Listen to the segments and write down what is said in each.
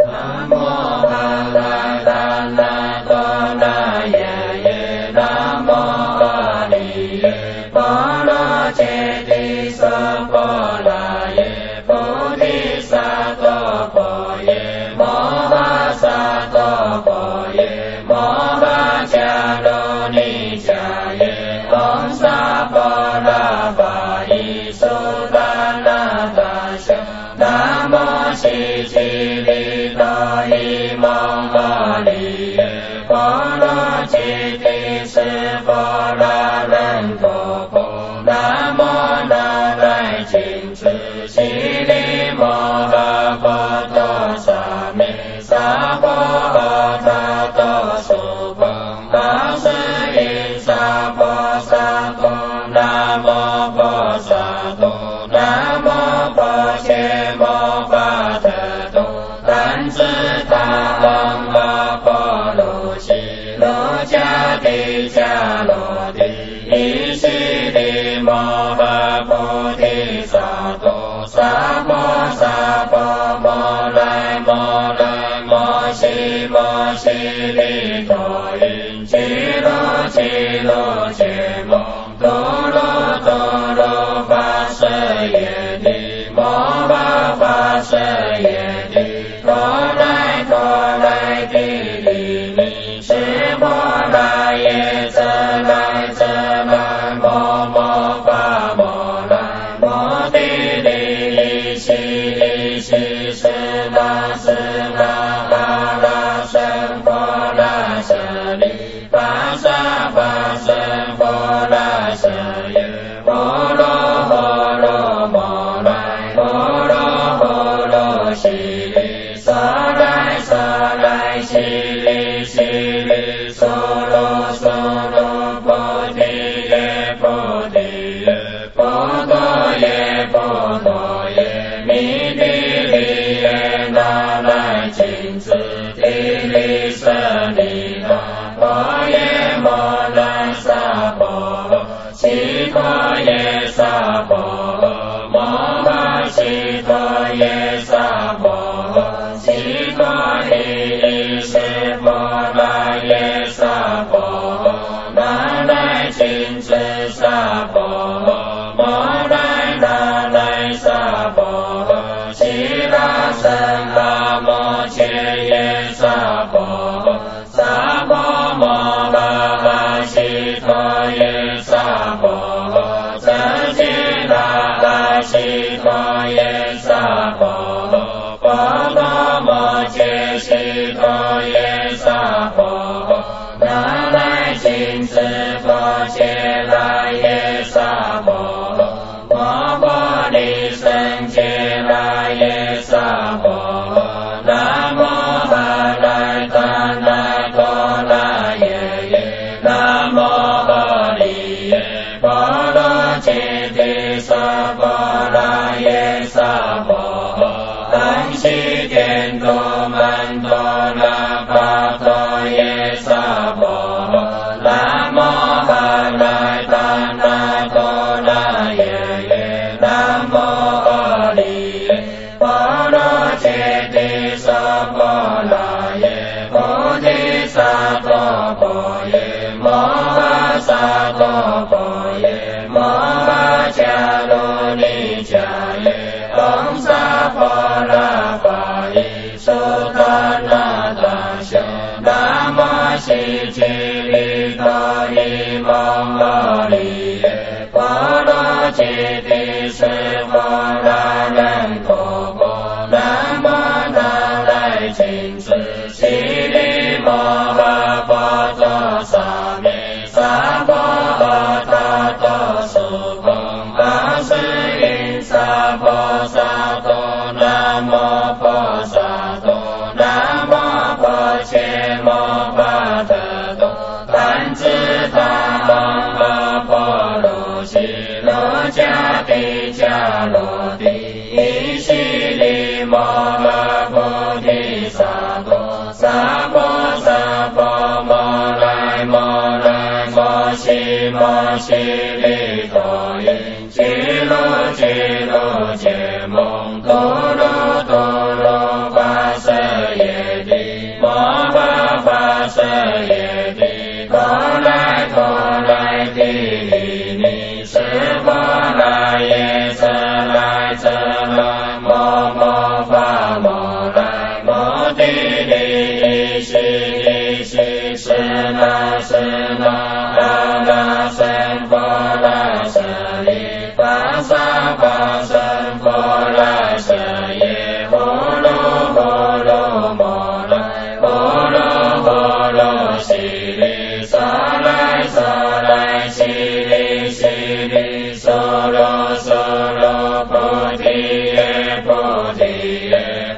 南无阿赖达那多那耶耶，南无阿利耶波罗揭谛娑婆那耶菩提萨埵婆耶摩诃萨埵婆耶摩诃迦卢尼迦耶唵萨婆拉法伊苏达那达舍南无悉吉利多伊蒙阿利耶波罗揭谛斯波拉人多婆南无那来请慈悉利摩诃婆多萨弥萨婆诃他多苏婆阿斯因萨婆萨多南无婆萨多南无婆伽摩巴特多但自他唵阿婆卢悉卢迦帝迦罗帝伊悉利摩诃菩提萨埵萨婆萨婆摩来摩来摩悉摩悉利多因吉罗吉罗羯摩多罗多罗跋舍耶帝摩诃跋舍耶帝多来帝利尼湿婆拉耶则来摩巴摩来摩帝利悉斯那阿拉僧婆拉舍利巴沙僧婆拉舍耶婆罗摩来婆罗悉利娑来悉利娑罗菩提耶菩提耶波多耶弥帝利耶那来请慈帝利舍利那婆耶摩那萨婆悉陀耶萨婆摩诃悉陀耶萨婆悉陀伊湿婆拉耶萨婆那来请慈萨婆摩来那来萨婆悉拉僧阿摩切耶萨婆萨婆摩诃悉陀耶萨婆遮吉那悉陀耶萨婆波罗摩揭悉陀耶萨婆那来请慈陀揭来耶萨婆摩婆利僧揭来耶萨婆南无阿赖达那多那耶耶南无阿利耶波罗揭谛娑婆拉耶萨婆南悉颠多曼多那巴多耶萨婆南无阿赖达那多那耶耶南无阿利耶波罗揭谛娑婆拉耶菩提萨埵婆耶摩诃萨埵婆耶摩诃迦卢尼迦耶唵萨婆拉法伊苏达那达舍南无悉吉利多伊蒙阿利耶波罗揭谛斯波拉人多婆南无那来请慈悉利摩诃婆多萨弥萨婆诃他多苏婆阿斯因萨婆萨多南无婆萨多南无婆伽摩巴特多但自他唵阿婆卢悉卢迦帝迦罗帝伊悉利摩诃菩提萨埵萨婆摩来摩悉利多因吉罗羯摩多罗跋舍耶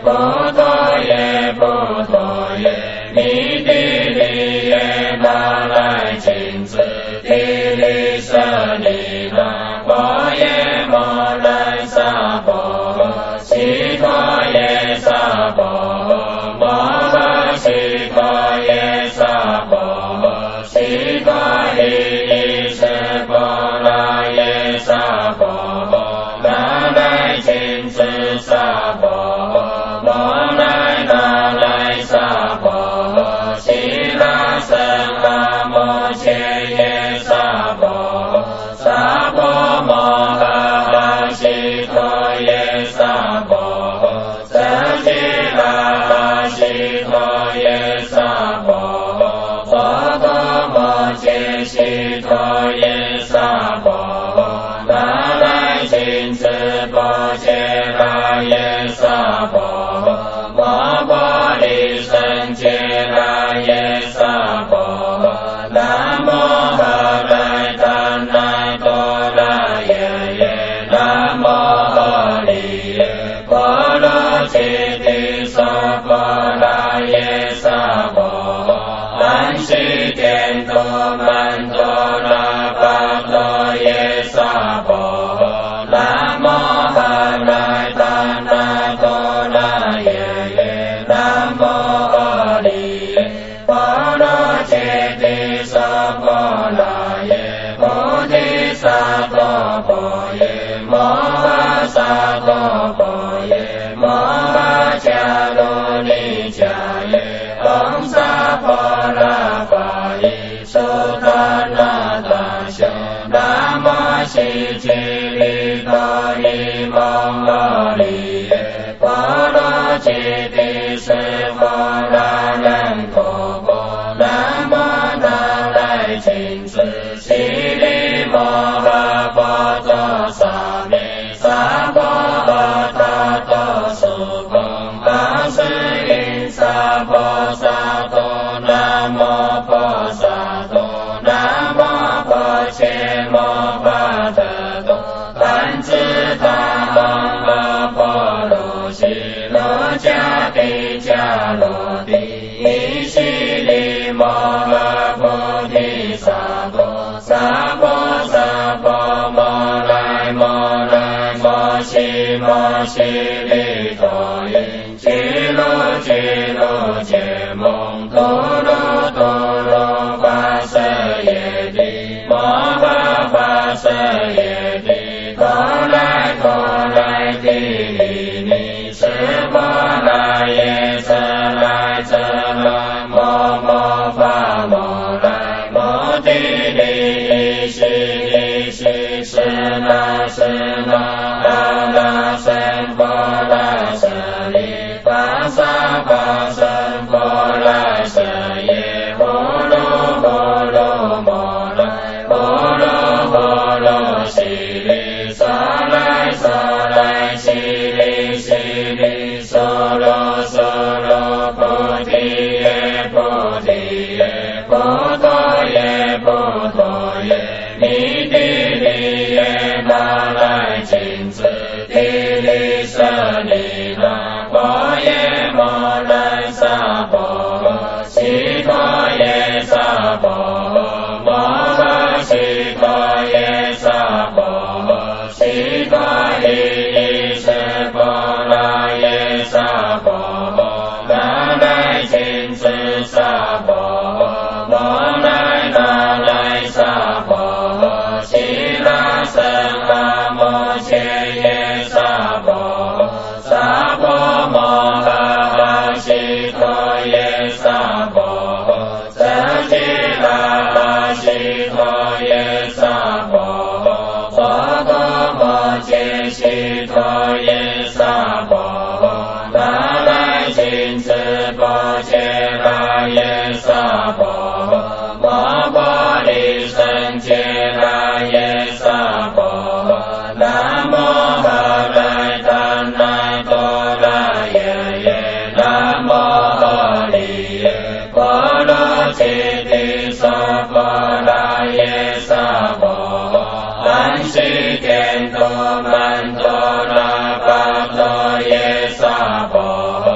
陀耶，不陀耶，弥帝利耶那来亲自地利舍利那波耶摩难萨婆悉陀耶萨婆摩诃悉陀耶萨婆悉陀利舍婆那耶萨婆那来亲自萨婆摩来那来萨婆悉那僧阿摩切耶萨婆萨婆摩诃悉陀耶萨婆遮吉那悉陀耶萨婆佛陀摩揭悉陀耶萨婆那来亲自波揭那耶萨婆摩婆利胜揭那耶萨婆南无阿赖达那多那耶耶南无阿利耶波罗揭谛娑婆那耶萨婆安悉颠多曼多那巴多耶萨婆南无阿赖达那多那耶耶南无阿利耶波罗揭谛娑婆那耶菩提萨埵婆耶摩诃萨埵婆耶摩诃迦卢尼迦耶唵萨婆那法伊苏达那达修南无悉吉利多伊蒙摩利耶波罗揭谛斯佛那人婆婆南无那来亲自悉利摩诃波多萨弥萨婆诃他多苏婆阿斯因萨婆萨多南无婆萨多南无婆切摩诃特多梵子他蒙阿婆罗悉罗迦帝迦罗帝依悉利摩诃菩提萨埵萨婆萨婆摩来摩来摩悉摩悉利多因吉卢吉卢羯蒙多罗多罗跋舍耶帝摩诃跋舍耶帝多来帝利尼舍波那耶遮来遮来摩摩发摩来摩帝利悉利悉舍那舍那阿那僧波那舍利巴萨巴僧波那舍耶波罗波罗摩来波罗波罗悉利娑来娑来悉利悉利娑罗娑罗菩提耶菩提耶波陀耶波陀耶弥帝利耶那来亲自地利舍利那波耶摩难萨婆悉陀耶萨婆摩诃悉陀耶萨婆悉陀利舍婆那耶萨婆那来亲自萨婆摩来那来萨婆悉那僧阿摩切耶萨婆萨婆摩诃悉陀耶萨婆遮吉那悉陀耶萨婆佛陀摩揭悉陀耶萨婆那来亲自波揭那耶萨婆摩婆利胜揭那耶萨婆南无阿赖达那多那耶耶南无阿利耶波罗揭谛娑婆那耶萨婆安悉颠多曼多那巴多耶萨婆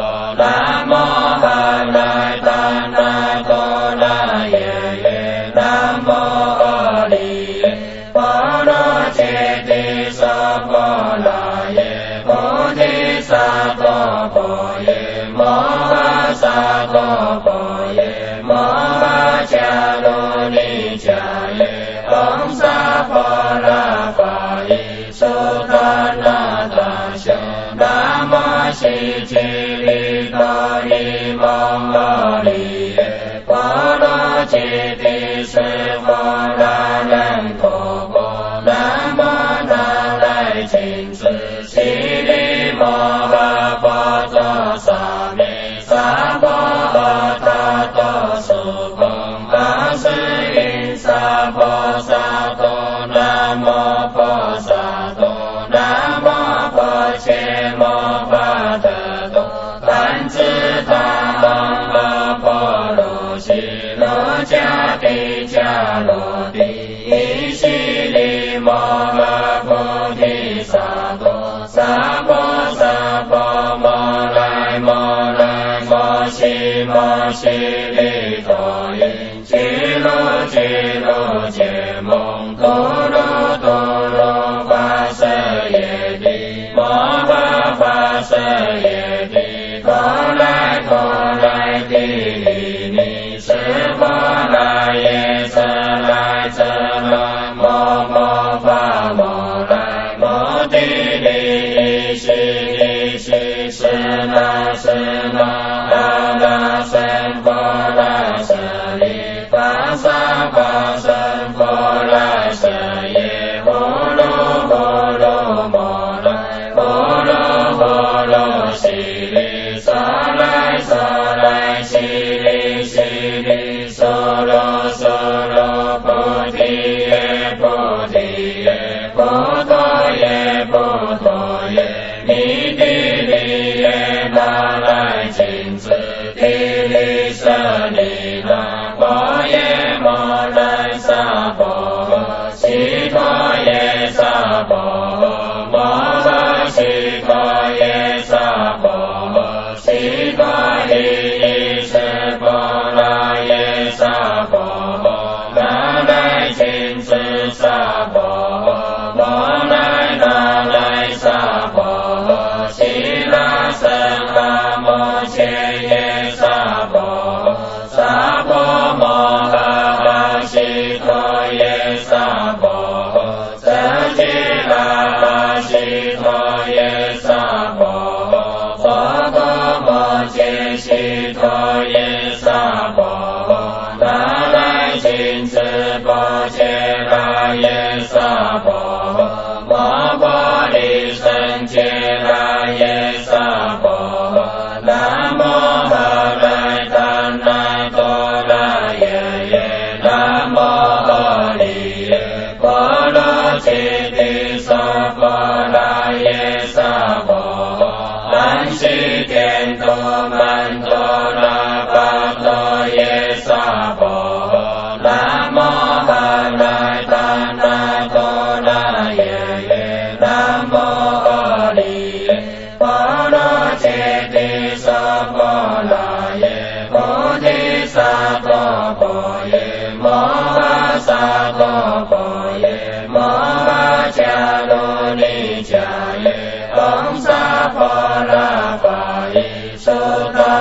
诃萨埵婆耶，摩诃迦卢尼迦耶，唵萨婆拉法伊苏达那达舍，那摩悉吉利多伊摩诃利耶，波罗揭谛是佛那人陀婆，南无那来请自悉利摩诃波多萨弥萨婆诃他多苏婆巴斯因萨婆萨多南无婆萨多南无婆切摩诃特多怛侄他摩诃婆卢悉罗迦毗迦罗帝依悉利摩诃菩提萨埵萨婆萨婆摩来摩来摩悉摩悉利多因吉卢吉卢羯蒙多罗多罗跋舍耶帝摩诃跋舍耶帝陀来陀来帝利尼是波那耶遮来遮那摩摩罚摩来摩帝利依悉依悉是那是那阿那僧波那舍利法萨法僧波那舍耶呼噜呼噜摩来呼噜呼噜悉利娑来娑来悉利悉利娑罗娑罗菩提耶菩提耶菩提耶菩提耶弥帝利耶那来请自帝利舍利那婆耶摩来萨婆诃悉陀耶萨婆诃摩诃悉陀耶萨婆诃悉陀利益是波那耶萨婆诃那来请自萨婆诃摩来那来萨婆诃悉那僧阿摩切耶萨婆诃萨婆摩诃悉陀耶萨婆诃遮吉那悉陀耶萨婆诃佛陀摩揭悉陀耶萨婆诃那来请自波揭那耶萨婆诃摩婆利胜揭那耶萨婆诃南无阿赖达那多那耶耶南无阿利耶波罗揭谛娑婆那耶萨婆诃安悉天多曼多那巴多耶萨婆诃南无阿赖达那多那耶耶南无阿利耶波罗揭谛娑婆那耶菩提萨埵婆耶摩诃萨埵婆耶摩诃迦卢尼迦耶唵萨婆拉法伊苏达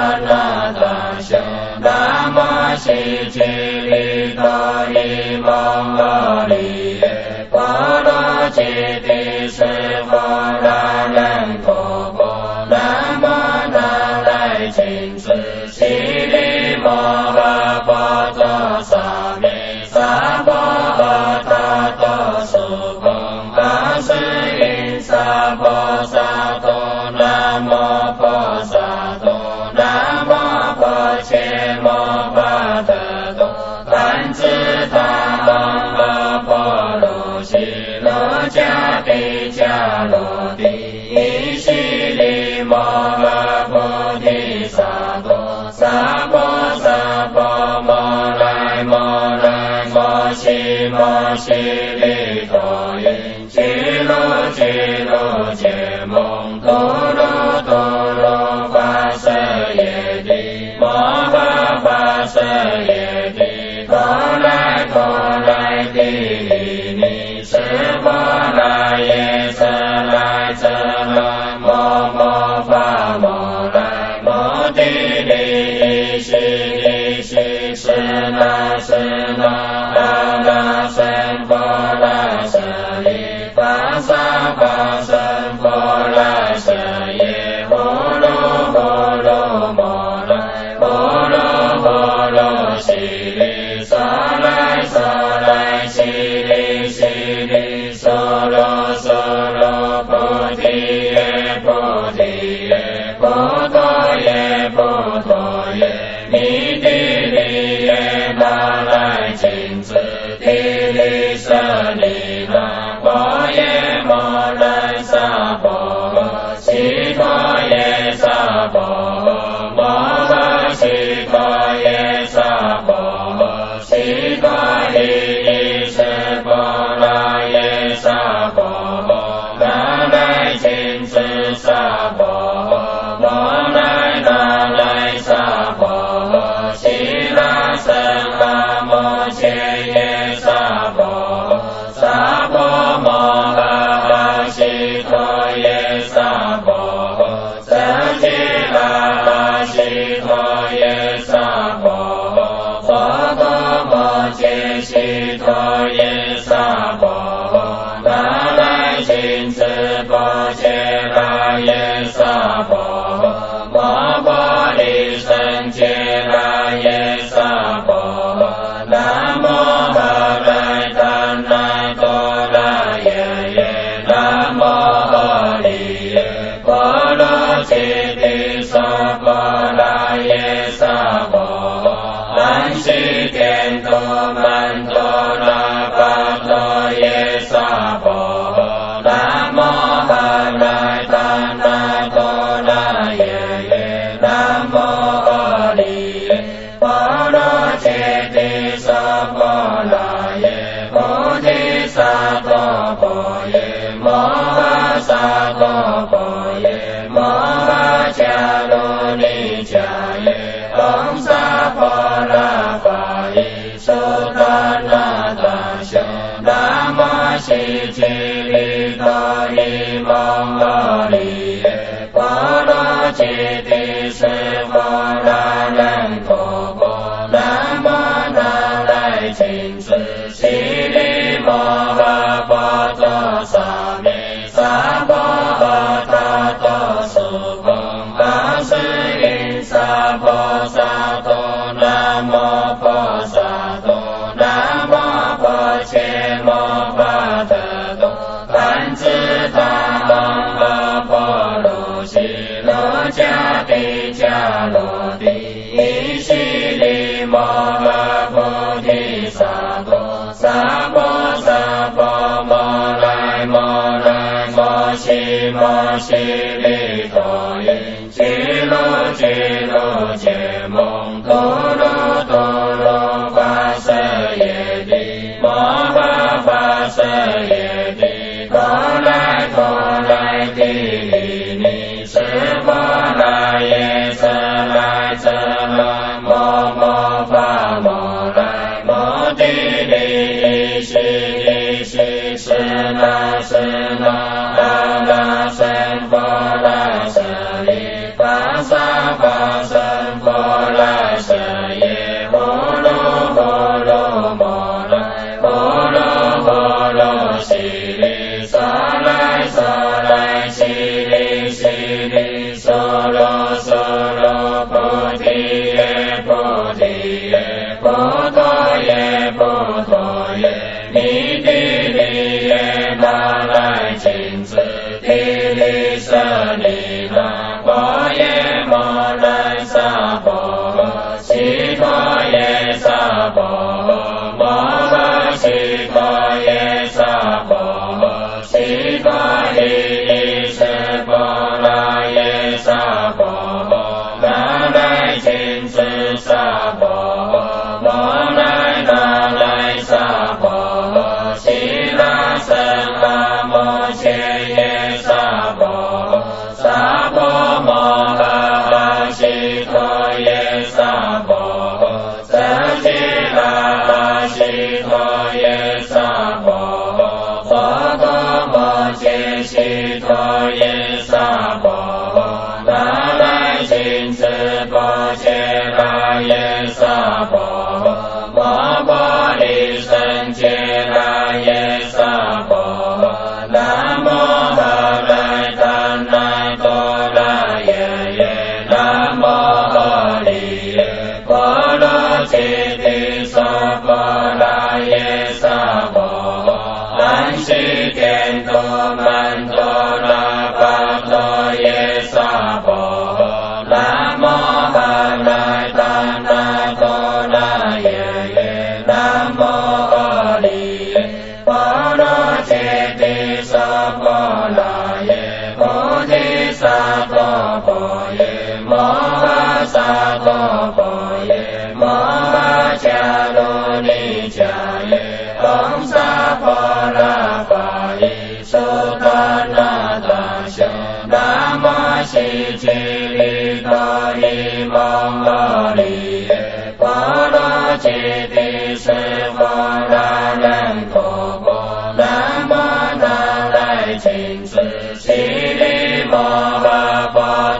吉拉西陀耶萨婆诃多摩揭西陀耶萨婆那来亲自波揭拉耶萨婆摩婆利胜揭拉耶萨婆南无阿赖达那多拉耶耶南无阿利耶波罗揭谛娑婆拉耶萨婆南悉天多曼多拉巴多耶萨婆南无阿赖达那多拉耶耶南无阿利耶波罗揭谛娑婆拉耶菩提萨埵婆耶摩诃萨埵婆耶摩诃迦卢尼迦耶唵萨婆拉法伊苏达那达修那摩悉吉利多伊蒙阿利耶波罗揭谛斯佛那人陀婆南无那来亲自悉利摩诃波多萨弥萨婆诃他多苏婆巴斯因萨婆萨多南无婆萨多南无婆切摩巴特多梵子他蒙诃婆卢悉罗迦帝迦罗帝依悉利摩诃菩提萨埵萨婆萨婆摩来摩来摩悉摩悉利多因吉罗吉罗羯蒙多罗多罗跋舍耶帝摩诃跋舍耶帝多来帝利尼斯波那耶舍来舍那摩摩罚摩来摩帝利悉依悉是那是那阿那僧波那舍利法萨法僧波那舍耶呼噜呼噜摩来呼噜呼噜悉利娑来娑来悉利悉利娑罗娑罗菩提耶菩提耶波多耶波多耶弥帝利耶那来亲自帝利舍利那波耶摩来萨婆悉陀耶萨婆摩诃悉陀耶萨婆悉陀利斯波那耶萨婆那来亲自萨婆摩来那来萨婆悉那僧阿摩切耶萨婆萨婆摩诃悉陀耶萨婆遮吉拉悉陀耶萨婆诃多摩揭悉陀耶萨婆那来亲自波揭拉耶萨婆摩婆利胜揭拉耶萨婆南无阿赖达那多拉耶耶南无阿利耶波罗揭谛娑婆拉耶萨婆南悉天多曼多拉巴多耶萨婆南无阿赖达那多拉耶耶南无阿利耶波罗揭谛娑婆拉耶菩提萨埵婆耶摩诃萨埵婆耶摩诃迦卢尼迦耶唵萨婆拉法伊苏达那达修那摩悉吉利多伊蒙阿利耶波罗揭谛斯佛那人陀婆南无那来亲自悉利摩诃波多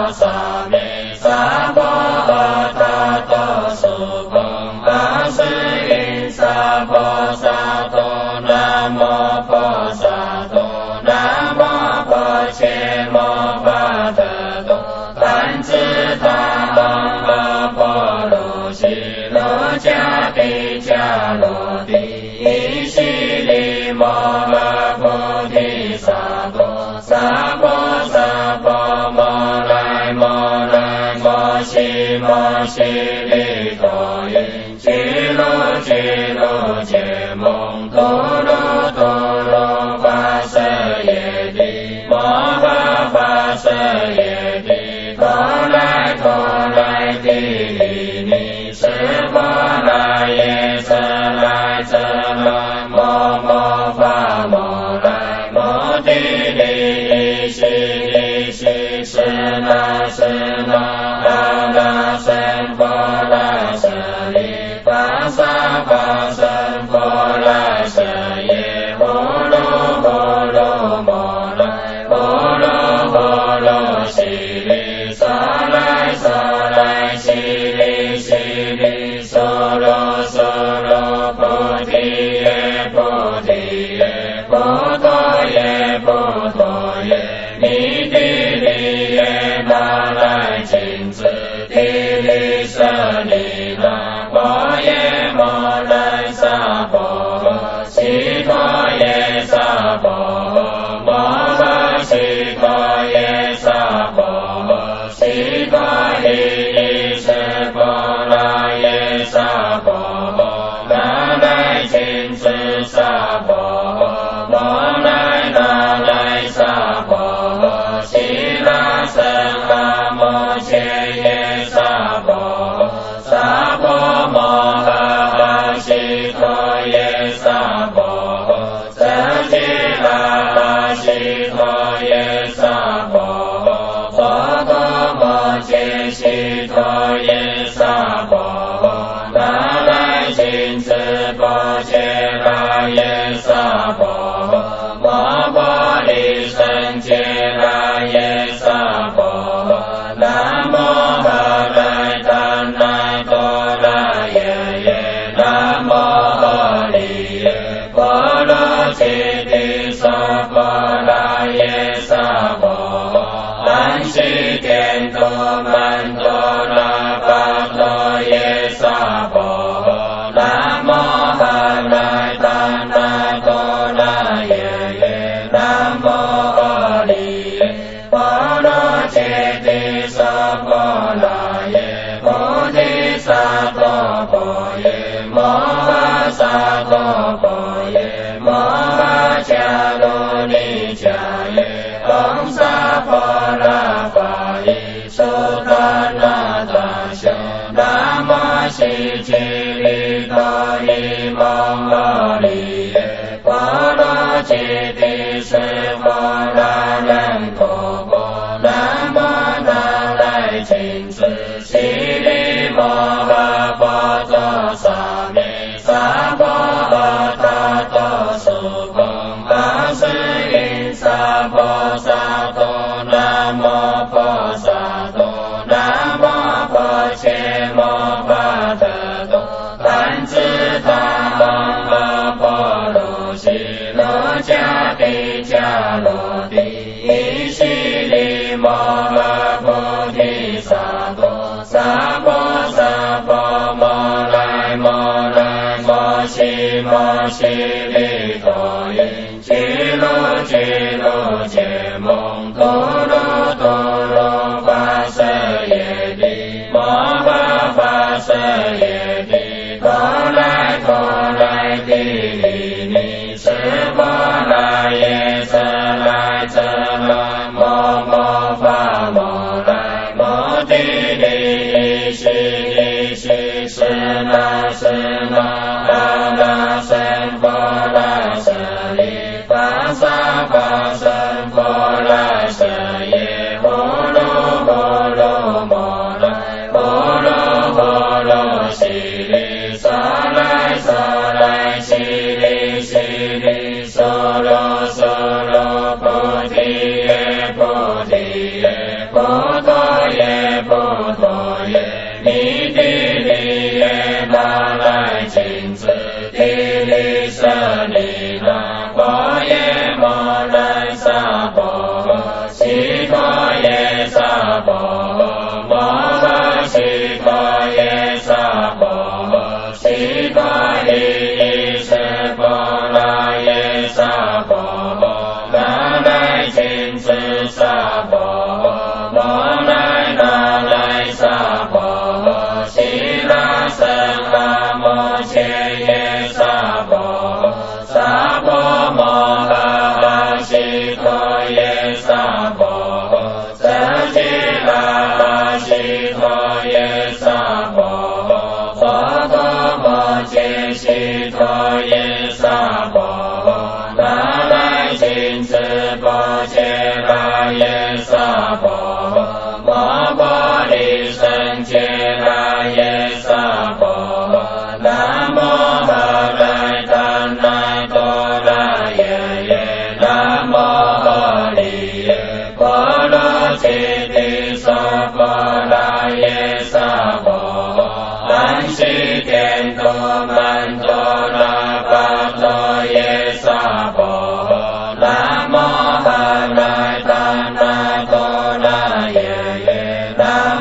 萨弥萨婆诃他多苏婆阿斯因萨婆萨多南无婆萨多南无婆伽摩巴特多怛侄他阿婆卢悉卢迦毗迦罗帝伊悉利摩诃菩提萨埵萨婆萨婆摩来摩来摩悉摩悉利多因俱卢俱卢羯蒙多罗多罗跋舍耶帝摩诃跋舍耶帝陀来帝利尼舍婆来耶舍来舍来摩摩罚摩来摩帝利悉利悉舍那舍那阿那僧婆来舍利跋萨跋僧婆来舍耶呼噜呼噜摩来呼噜呼噜悉利娑来娑来悉利悉利娑罗娑罗菩提耶菩提耶菩陀耶菩陀耶弥帝利耶那来金子帝利舍利那婆耶摩来萨婆诃悉陀耶萨婆诃摩诃悉陀耶萨婆诃悉陀利舍婆那耶萨婆诃那来金子萨婆诃摩来那来萨婆诃悉那僧阿摩切耶萨婆诃萨婆摩诃悉陀耶萨婆诃遮吉那悉陀耶萨婆诃佛陀摩揭悉陀耶萨婆诃那来金子波切那耶萨婆诃摩婆利胜揭那耶萨婆诃南无阿赖达那多那耶耶南无阿利耶波罗揭谛娑婆那耶萨婆诃安悉颠多曼多那巴多耶萨婆诃南无阿赖达那多那耶耶南无阿利耶波罗揭谛娑婆那耶菩提萨埵婆耶摩诃萨埵婆耶摩诃迦卢尼迦耶唵萨婆那法伊苏达那达舍那摩悉吉利多伊摩诃利耶波罗揭谛舍婆那人婆婆南无那来金子悉利摩诃波多萨弥萨婆诃他多苏婆阿斯因萨婆萨多南无婆萨多南无婆伽摩巴特多怛侄他阿婆卢悉卢迦毗迦罗帝伊悉利摩诃菩提萨埵萨婆萨婆摩来摩来摩悉摩悉利多因俱卢俱卢羯蒙多罗多罗跋舍耶帝摩诃跋舍耶帝陀来帝利尼舍婆那耶舍来舍来摩摩罚摩来摩帝利悉利悉舍那舍那阿那僧婆来舍利跋萨跋僧婆来舍耶呼噜呼噜摩来呼噜呼噜悉利娑来娑来悉利悉利娑罗娑罗菩提耶菩提耶菩陀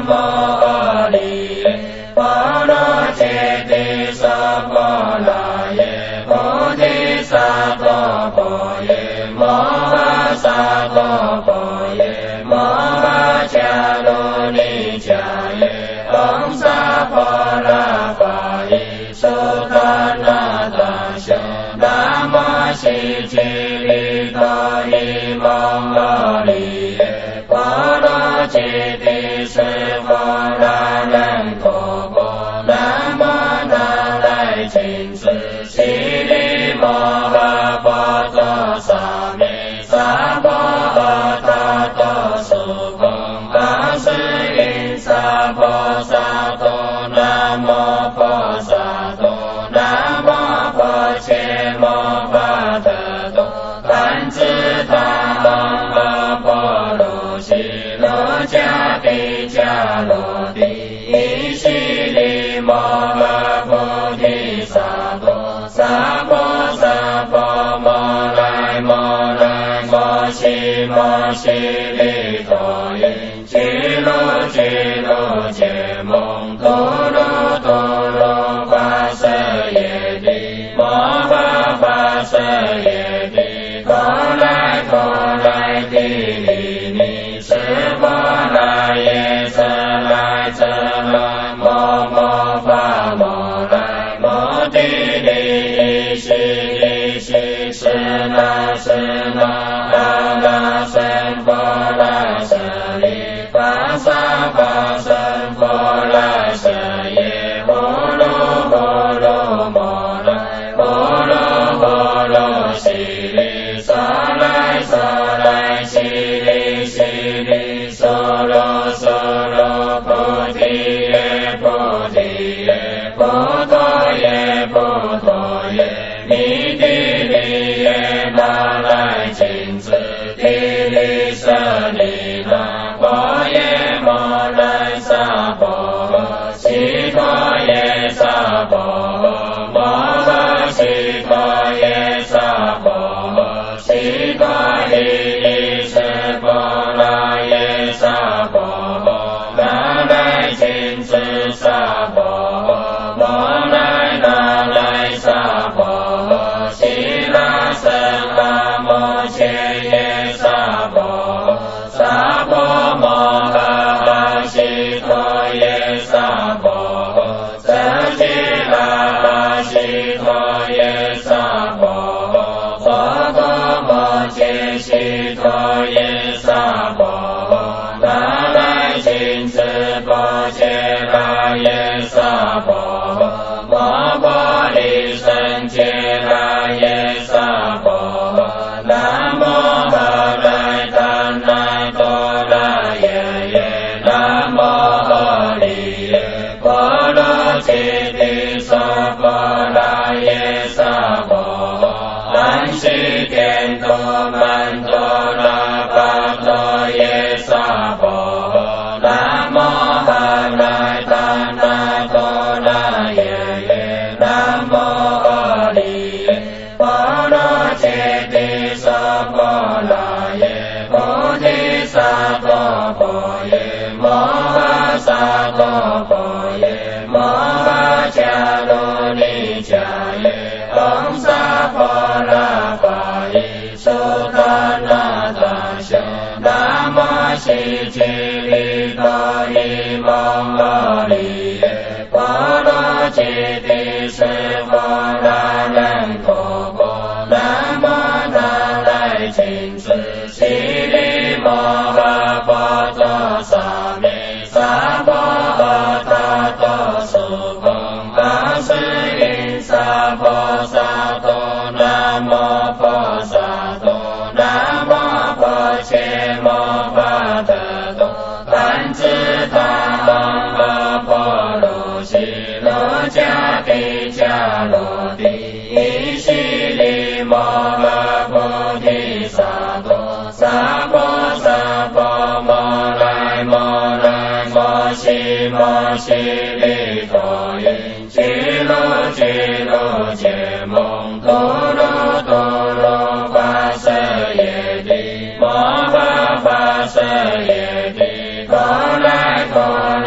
摩阿利耶，波罗揭谛娑婆那耶，菩提萨埵婆耶，摩诃萨埵婆耶，摩诃迦卢尼迦耶，唵萨婆拉法伊苏达那达修，南无悉吉利多伊蒙阿利耶，波罗揭谛是佛那人陀婆，南无那来亲自悉利摩诃波多萨弥萨婆诃他多苏空阿斯因萨婆萨多南无婆萨多南无婆切摩诃特多怛侄他蒙阿婆卢悉罗迦毗迦罗帝依悉利摩诃菩提萨埵萨婆萨婆摩来摩来摩悉摩悉利多因俱卢俱卢羯蒙多罗多罗跋舍耶帝摩诃跋舍耶帝多来帝利尼是波那耶舍来遮那摩摩罚摩来摩帝利悉利悉是那是那阿那僧波那舍利法萨法僧波那舍耶波罗波罗摩来波罗波罗悉利娑来娑来悉利悉利娑罗娑罗菩提耶菩提耶波陀耶波陀耶弥帝利耶那来亲自帝利舍利那波耶摩来萨婆悉陀耶萨婆摩诃悉陀耶萨婆悉陀利是波那耶萨婆那来亲自萨婆摩来那来萨婆悉那僧那摩切耶萨婆萨婆摩诃悉陀耶萨婆遮吉那悉陀耶萨婆佛陀摩切悉陀耶萨婆那来亲自波切那耶萨婆摩婆利胜切那耶萨婆南无阿赖达那多那耶耶南无阿利耶波罗揭谛娑婆那耶萨婆南悉滇多曼多那巴多耶萨婆南无阿赖达那多那耶耶南无阿利耶波罗揭谛娑婆那耶菩提萨埵婆耶摩诃萨埵婆耶摩诃迦卢尼迦耶唵萨婆拉法伊苏达那达修南无悉吉利多伊蒙阿利耶波罗揭谛是佛那人陀婆南无那来亲自悉利摩诃波多萨弥萨婆诃他多苏空阿斯因萨婆萨多南无婆萨多南无婆切摩诃特多怛侄他蒙阿婆卢悉罗迦毗迦罗帝依悉利摩诃菩提萨埵萨婆萨婆摩来摩来摩悉摩悉利多因俱卢俱卢羯蒙多罗多罗跋舍耶帝摩诃跋舍耶帝多来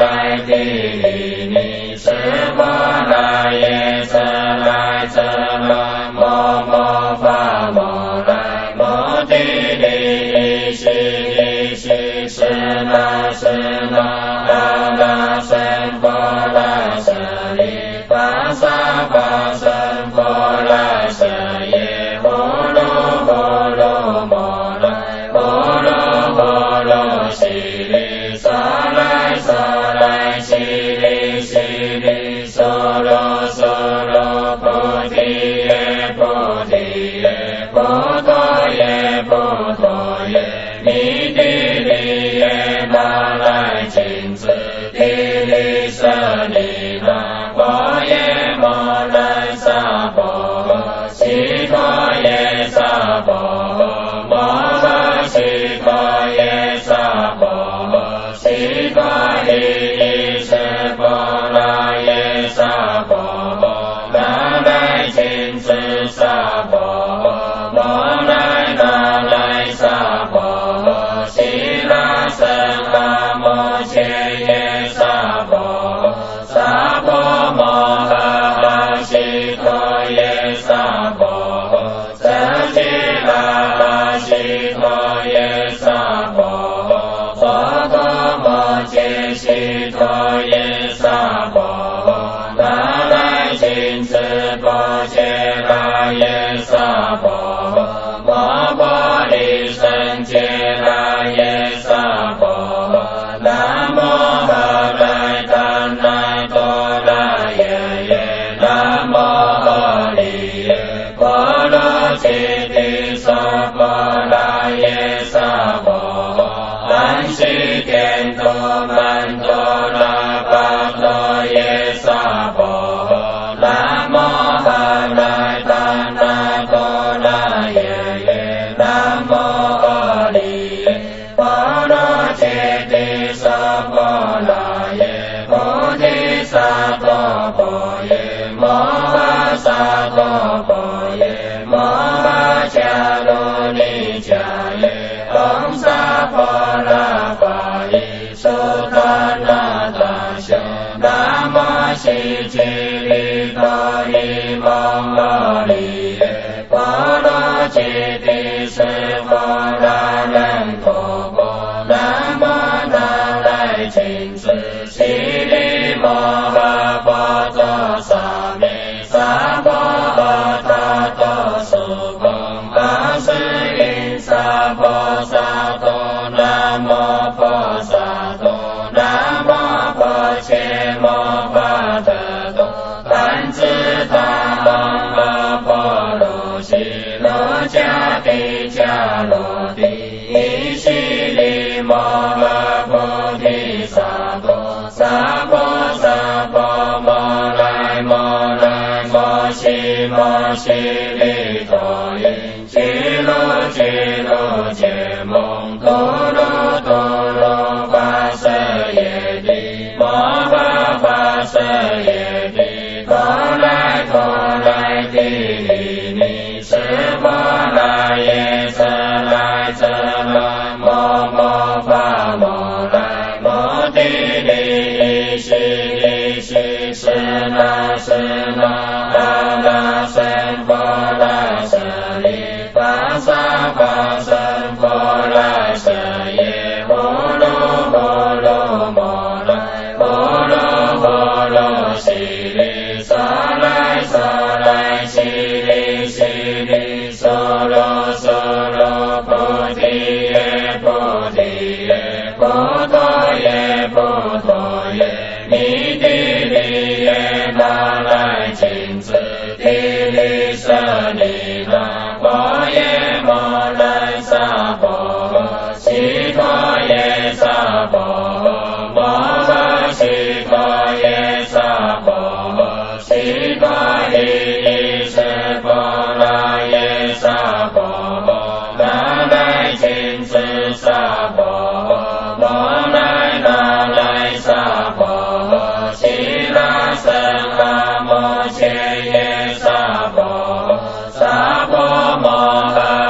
地利舍利那波耶摩那萨婆悉陀耶萨婆摩诃悉陀耶萨婆悉陀利舍婆那耶萨婆那来亲自萨婆摩来那来萨婆悉那僧阿摩切耶萨婆萨婆摩诃悉陀耶萨婆遮吉那悉陀耶萨婆佛陀摩揭悉陀耶萨婆那来亲自波切那耶萨婆摩婆利胜揭那耶萨婆南无阿赖达那多那耶耶南无阿利耶波罗揭谛娑婆那耶萨婆南悉天多曼多那巴多耶萨婆南无阿赖达那多那耶耶南无阿利耶波罗揭谛娑婆那耶菩提萨埵婆耶摩诃萨埵婆耶摩诃迦卢尼迦耶唵萨婆那法伊苏达那达舍那摩悉吉利多伊蒙摩利耶波罗揭谛斯佛那人陀婆南无那来亲自悉利摩诃波多萨弥萨婆诃他多苏空阿斯因萨婆萨多南无婆萨多南无婆切摩诃特多怛侄他蒙阿婆罗悉罗迦毗迦罗帝依悉利摩诃菩提萨埵萨婆萨婆摩来摩来摩悉摩悉利多因吉罗吉罗羯蒙多罗多罗跋舍耶帝摩诃跋舍耶帝多来多来帝利尼舍婆那耶舍来舍那摩摩罚摩来摩帝利悉利悉舍那舍那阿那僧婆来舍利法萨法僧婆来舍耶波罗波罗摩来波罗波罗悉利娑来娑来悉利悉利娑罗娑罗菩提耶菩提耶波陀耶波陀耶弥帝利耶那来亲自地利舍利那波耶摩那萨婆悉陀耶萨婆摩诃悉陀耶萨婆悉陀利舍婆那耶萨婆那来亲自萨婆摩来那来萨婆悉那僧阿摩切耶萨婆萨婆摩诃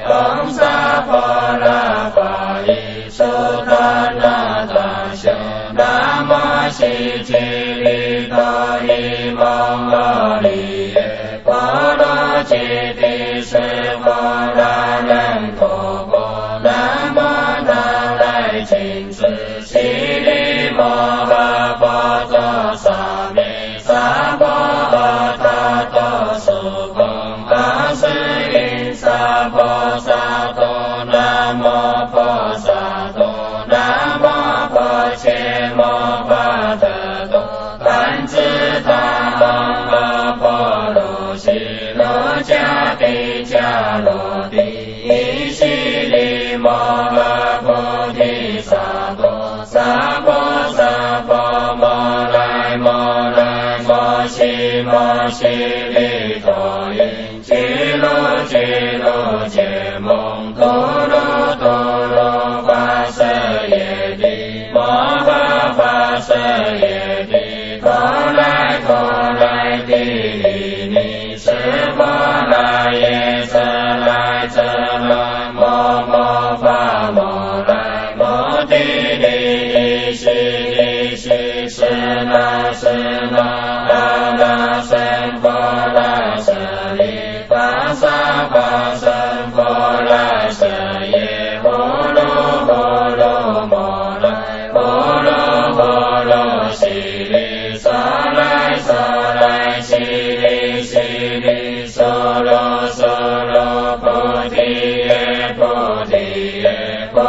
嗡萨婆拉法伊苏达那达修南无悉吉利多伊蒙阿利耶波罗揭谛是波罗人陀婆南无那来请自悉利摩诃波多萨弥萨婆诃他多苏婆阿斯因萨婆萨多南无婆萨多南无婆切摩诃特多怛侄他蒙阿婆罗悉罗迦帝迦罗帝依悉利摩诃菩提萨埵萨婆萨婆摩来摩来摩悉摩悉利多因吉罗吉罗羯蒙多罗多罗跋舍耶帝摩诃跋舍耶帝陀来帝利尼是波那耶遮来遮来摩摩罚摩来摩帝利悉利悉是那阿那僧波那舍利巴萨巴僧波那舍耶波罗摩来波罗悉利娑来悉利娑罗菩提耶波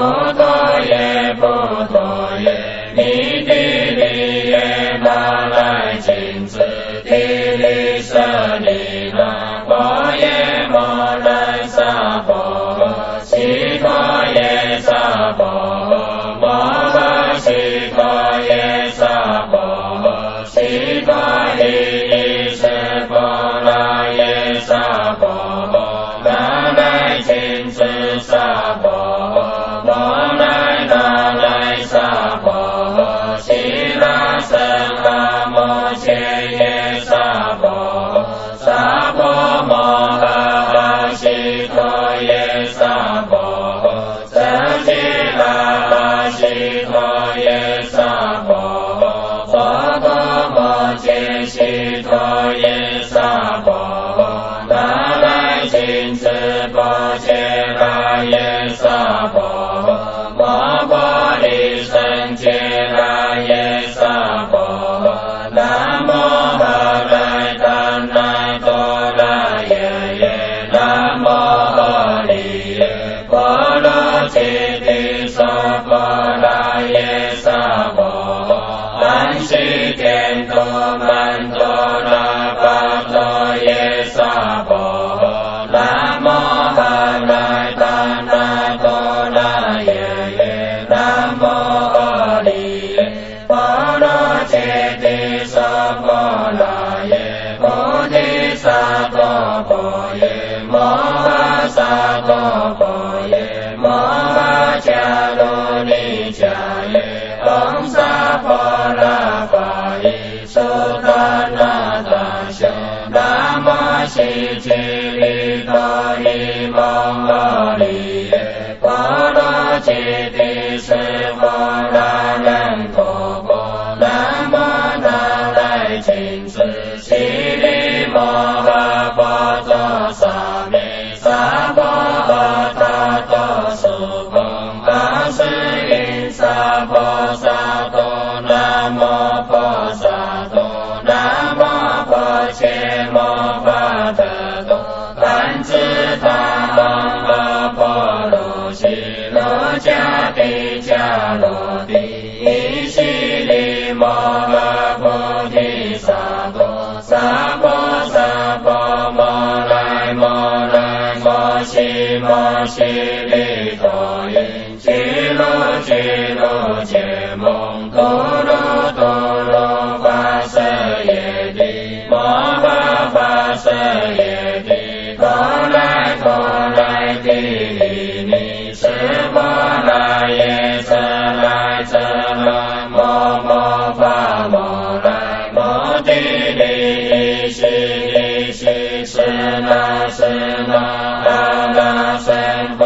陀耶弥帝利耶那来请自地利舍利那波耶摩来萨婆悉陀耶萨婆摩诃悉陀耶萨婆悉陀利是波那耶萨婆那来请自萨婆摩来那来萨婆悉那僧阿摩切耶萨婆萨婆摩诃悉陀耶萨婆遮吉那悉陀耶萨婆佛陀摩揭悉陀耶萨婆那来请自波切那耶萨婆摩婆利胜揭那耶萨婆南无阿赖达那多那耶南无阿利耶波罗揭谛娑婆那耶萨婆安悉颠多曼多那巴多耶萨婆南无阿赖达那多那耶南无阿利耶波罗揭谛娑婆那耶菩提萨埵婆耶摩诃萨埵婆耶摩诃迦卢尼迦耶嗡萨婆拉法伊苏达那达修南无悉吉利多伊蒙阿利耶波罗揭谛是波罗人陀婆南无那来请自悉利摩诃波多萨弥萨婆诃他多苏婆阿斯因萨婆萨多南无婆萨多南无婆切摩诃特多怛侄他蒙阿婆罗悉罗迦帝迦罗帝依悉利摩诃菩提萨埵萨婆萨婆摩来摩来摩悉摩悉利多因吉罗吉罗羯蒙多罗多罗跋舍耶帝摩诃跋舍耶帝陀来帝利尼是波那耶遮来遮来摩摩罚摩来摩帝利悉利悉是那阿那僧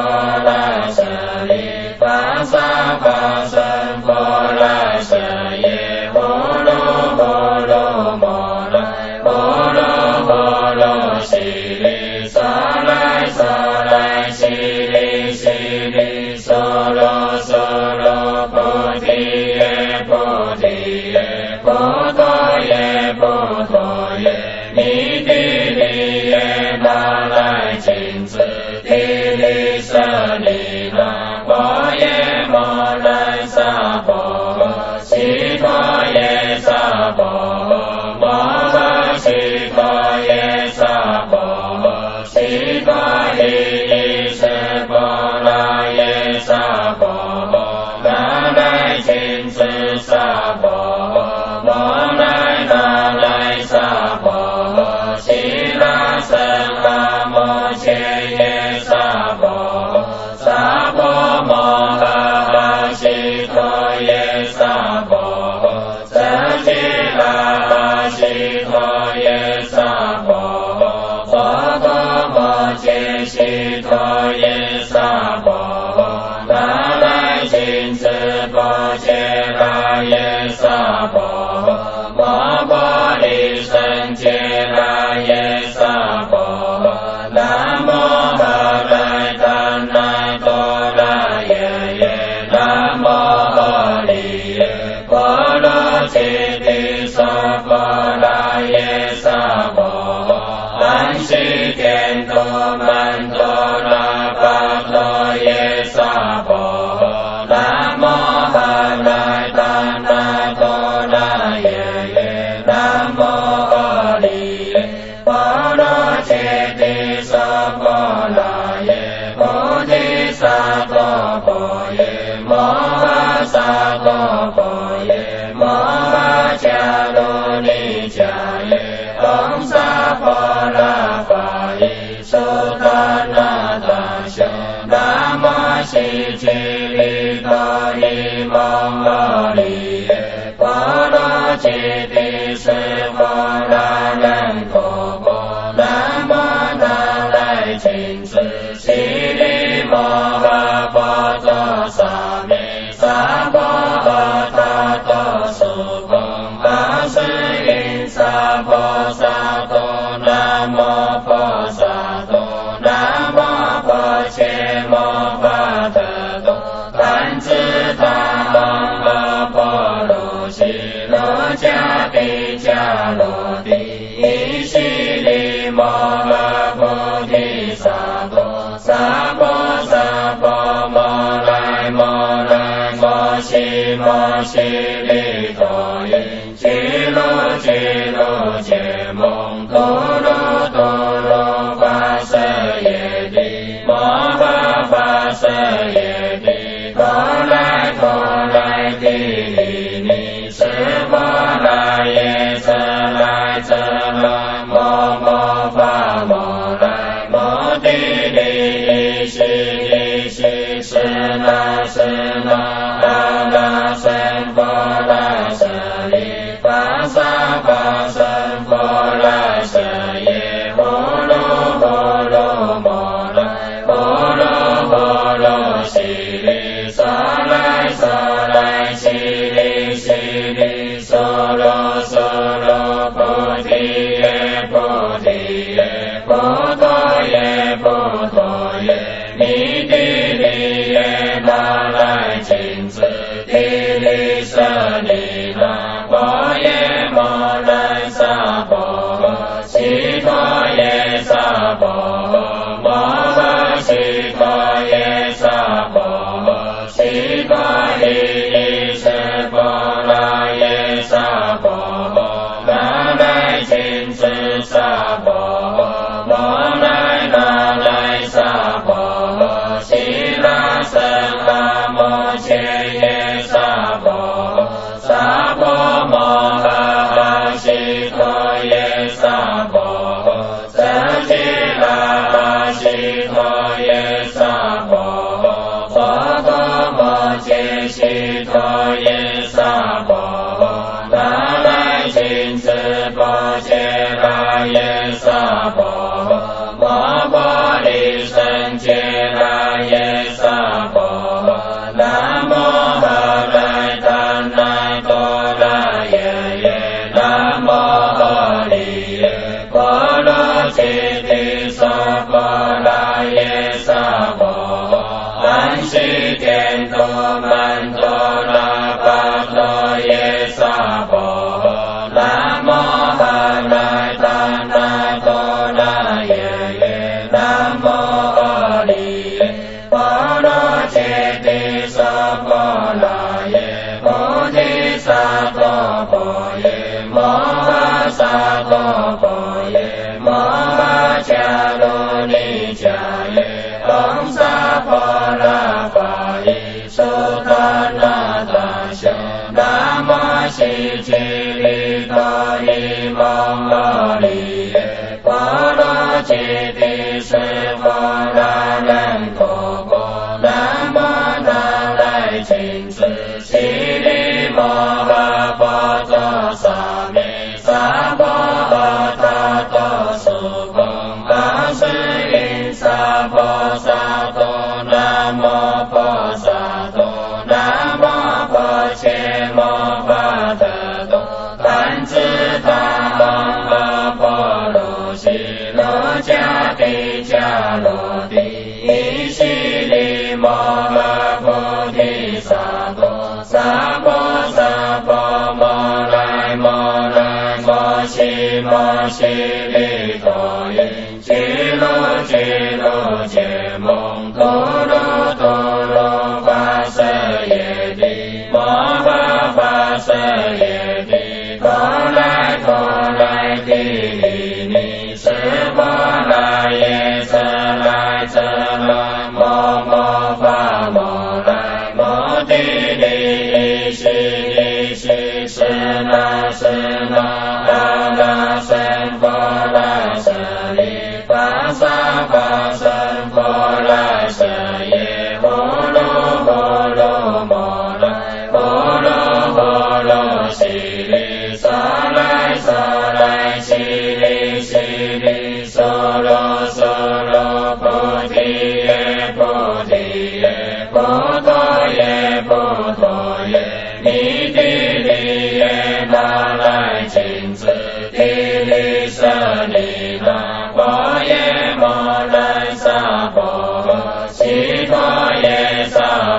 舍利那婆耶摩那萨婆悉陀耶萨婆摩诃悉陀耶萨婆悉陀利舍婆那耶萨婆那来亲自萨婆摩来那来萨婆悉那僧阿摩切耶萨婆萨婆摩诃悉陀耶萨婆遮吉那悉陀耶萨婆佛陀摩切悉陀耶萨婆那来亲自波切那耶萨婆摩婆利胜揭那耶萨婆南无阿赖檀那多那耶耶南无阿利耶波罗揭谛娑婆那耶萨婆安悉天多曼多那巴多耶萨婆南无阿赖檀那多那耶耶南无阿利耶波罗揭谛娑婆那耶菩提萨埵婆耶摩诃萨埵婆耶摩诃迦卢尼迦耶唵萨婆那法伊苏达那达修那摩悉吉利多伊摩诃利耶波罗揭谛斯婆那人婆婆南无那来亲自悉利摩诃波多萨弥萨婆诃他多苏婆阿斯因萨婆萨多南无婆萨多南无婆切摩诃特多弹指他摩诃婆卢悉罗迦毗迦罗帝依悉利摩诃菩提萨埵萨婆萨婆摩来摩来摩悉摩悉利多因吉罗吉罗羯蒙多罗多罗跋舍耶帝摩诃跋舍耶帝多来帝利尼舍婆那耶舍来遮来摩摩罚摩来摩帝利悉利悉舍那舍那阿那僧婆来舍利法萨法僧婆来舍耶波罗波罗摩来波罗波罗悉利娑来娑来悉利悉利娑罗娑罗菩提耶菩提耶波陀耶波陀耶弥帝利耶那来亲自帝利舍利那婆耶摩那萨婆悉陀耶萨婆摩诃悉陀耶萨婆悉陀利舍婆那耶萨婆那来亲自萨婆摩来那来萨婆悉那僧阿摩切耶萨婆萨婆摩诃悉陀耶萨婆遮吉那悉陀耶萨婆佛陀摩揭悉陀耶萨婆那来亲自波切那耶萨婆摩婆利胜揭那耶萨婆南无阿赖檀那多那耶耶南无阿利耶波罗揭谛娑婆那耶萨婆安悉天多曼多那巴多耶萨婆南无阿赖檀那多那耶耶南无阿利耶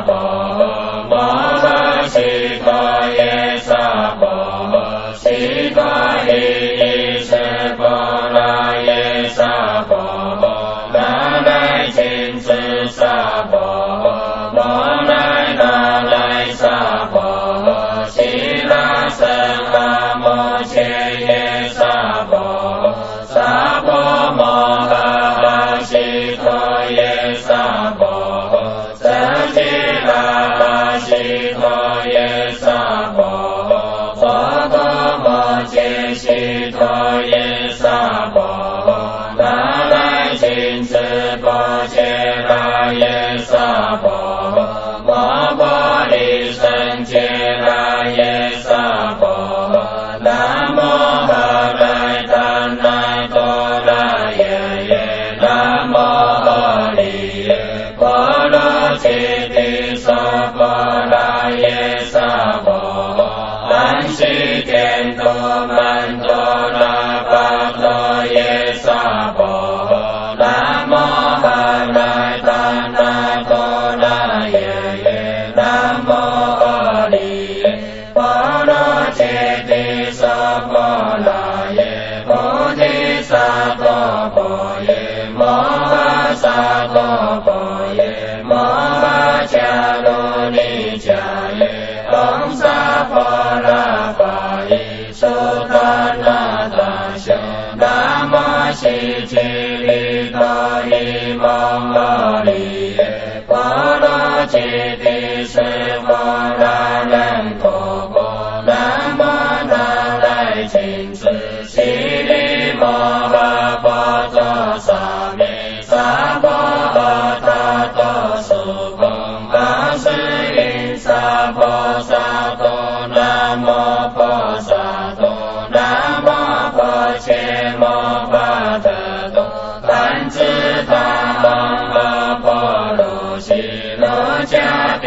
婆摩诃悉陀耶萨婆悉陀利舍婆拉耶萨婆那来亲自萨婆摩来那来萨婆悉拉僧阿摩切耶萨婆萨婆摩诃悉陀耶萨婆遮吉拉悉陀耶萨婆佛陀摩揭悉陀耶萨婆那来亲自波切拉耶萨婆摩婆利胜揭拉耶萨婆南无阿赖达那多那耶耶南无阿利耶波罗揭谛娑婆拉耶萨婆南悉天多曼多那巴多耶萨婆南无阿赖达那多那耶耶南无阿利耶波罗揭谛娑婆拉耶菩提萨埵婆耶摩诃萨埵婆耶摩诃迦卢尼迦耶唵萨婆拉法伊苏达那达舍那摩悉吉利多伊摩诃利耶波罗揭谛舍婆拉人陀婆南无那来亲自悉利摩诃波多萨弥萨婆诃他多苏婆阿斯因萨婆萨多南无婆萨多南无婆切摩诃特多怛侄他摩诃婆卢悉罗迦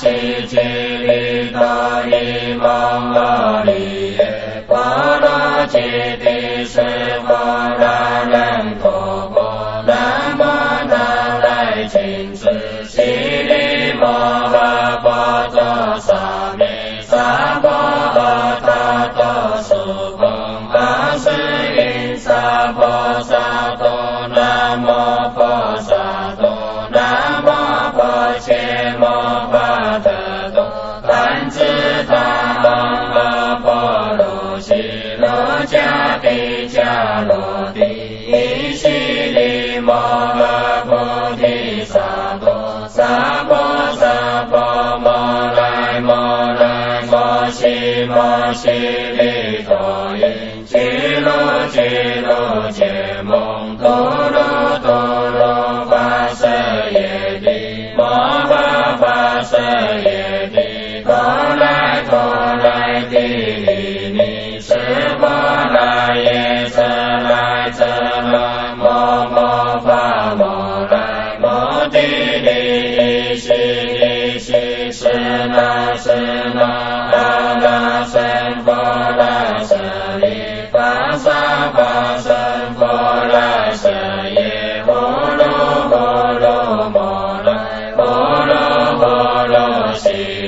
悉吉利多伊蒙罗利耶波罗揭谛是佛那人陀波那摩那来请自悉利摩诃波多萨弥萨婆诃他多苏婆阿斯因萨婆萨多南无婆萨多南无婆切摩诃特多怛侄他蒙诃婆罗悉罗迦帝迦罗帝依悉利摩诃菩提萨埵萨婆萨婆摩来摩来摩悉摩悉利多因吉卢吉卢羯蒙多罗多罗发舍耶帝摩诃发舍耶帝多来帝利尼是波那耶遮来遮那摩发摩来摩帝利依悉是那阿那僧佛来舍利法萨僧佛来舍耶呼噜摩来呼噜西